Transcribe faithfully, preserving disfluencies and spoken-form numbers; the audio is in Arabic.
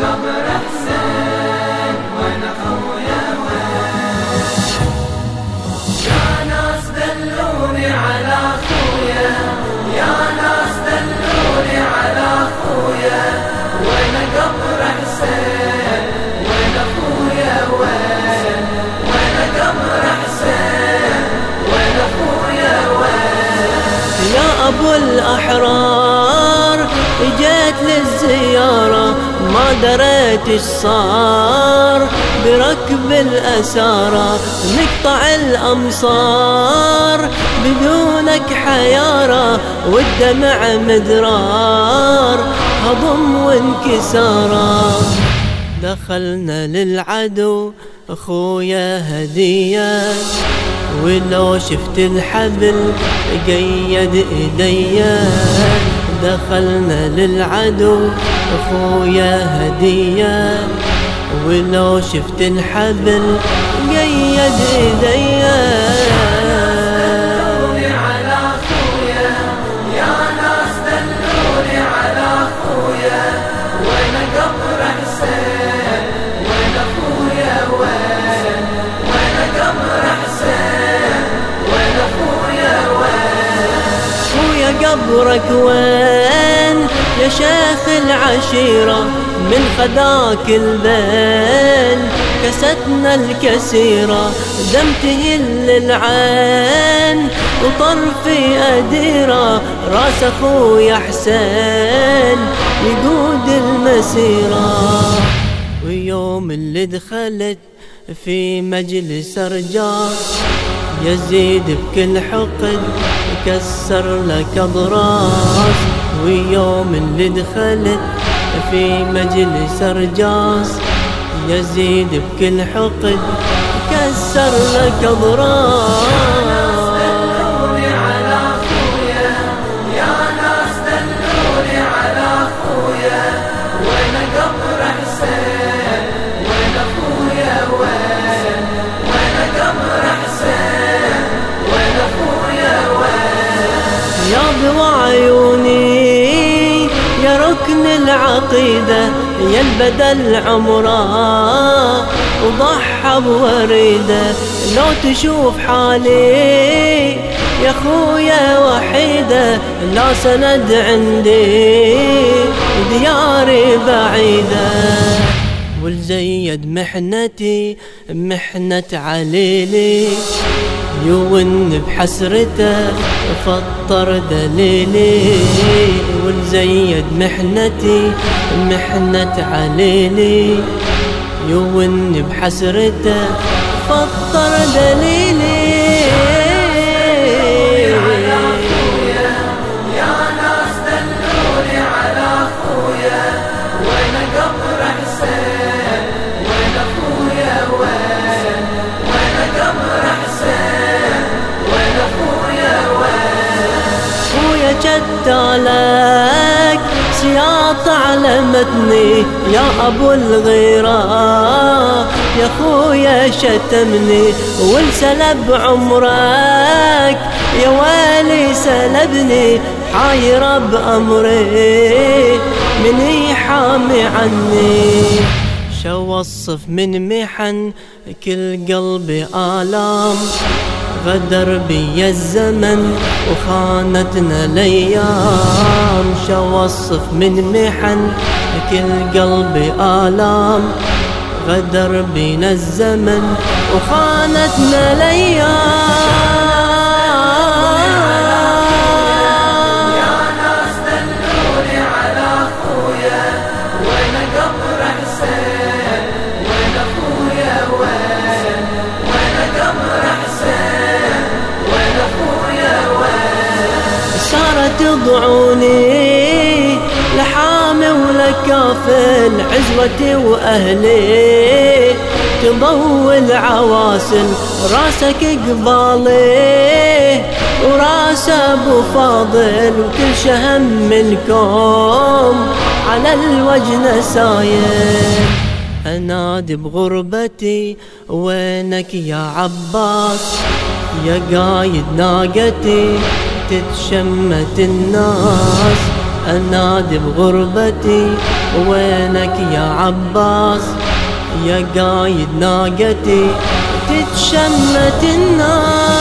قبر حسين وين اخويا وين؟ يا ناس دلوني على اخويا، يا ناس دلوني على اخويا، وين قبر حسين وين اخويا وين؟ وين قبر حسين وين اخويا وين؟ يا ابو الاحرار اجيت للزيارة ما دريت ايش صار بركب الأسارة، نقطع الأمصار بدونك حيارة، والدمع مدرار هضم وانكسارة. دخلنا للعدو اخويا هدية، ولو شفت الحبل قيد ايديا. دخلنا للعدو اخويا هدية، ولو شفت الحبل قيد ايديا. دلوني على اخويا، يا ناس دلوني على اخويا، وين قبر حسين وين اخويا وين؟ وين قبر حسين وين اخويا وين؟ خويا قبرك وين يا شيخ العشيرة؟ من خداك البين كستنا الكسيرة، دم تهل العين وطرفي أديرة، راس أخويا حسين يقود المسيرة. ويوم اللي دخلت في مجلس رجاس، يزيد بكل حقد كسر لك أضراس. ويوم اللي دخلت في مجلس رجاس، يزيد بكل حقد كسر لك أضراس. دلوني على اخويا، يا ناس دلوني على اخويا، وين قبر حسين وين اخويا وين؟ وين قبر حسين وين اخويا وين؟ يا ضوى عيوني يا ركن العقيدة، يا البدل عمره وضحى بوريده. لو تشوف حالي يا خويا وحيدة، لا سند عندي دياري بعيدة. والزيد محنتي محنة عليلي، يون بحسرته فطر دليلي. والزيد محنتي محنة عليلي، يون بحسرته فطر دليلي. يا ناس دلوني على اخويا، وين قبر حسين وين اخويا وين؟ وين قبر حسين وين اخويا وين؟ خويا جدالك سياط على متني، يا ابو الغيرة يا خويا شتمني، والسلب عمرك يا ويلي سلبني. حاير بأمري من يحامي عني، شو وصف من محن كل قلبي آلام. غدر بي الزمن وخانتنا الايام، شو وصف من محن كل قلبي آلام. غدر بينا الزمن وخانتنا الايام. يا ناس دلوني على اخويا، وين قبر حسين وين اخويا وين؟ وين قبر حسين وين اخويا وين؟ صارت يضعوني لحامي ولكافل، عزوتي واهلي تضوي العواسل. راسك قبالي وراس ابو فاضل، وكل شهم منكم على الوجه سايل. انادي بغربتي وينك يا عباس؟ يا قايد ناقتي تتشمت الناس. أنادي بغربتي وينك يا عباس يا قايد ناقتي تتشمت الناس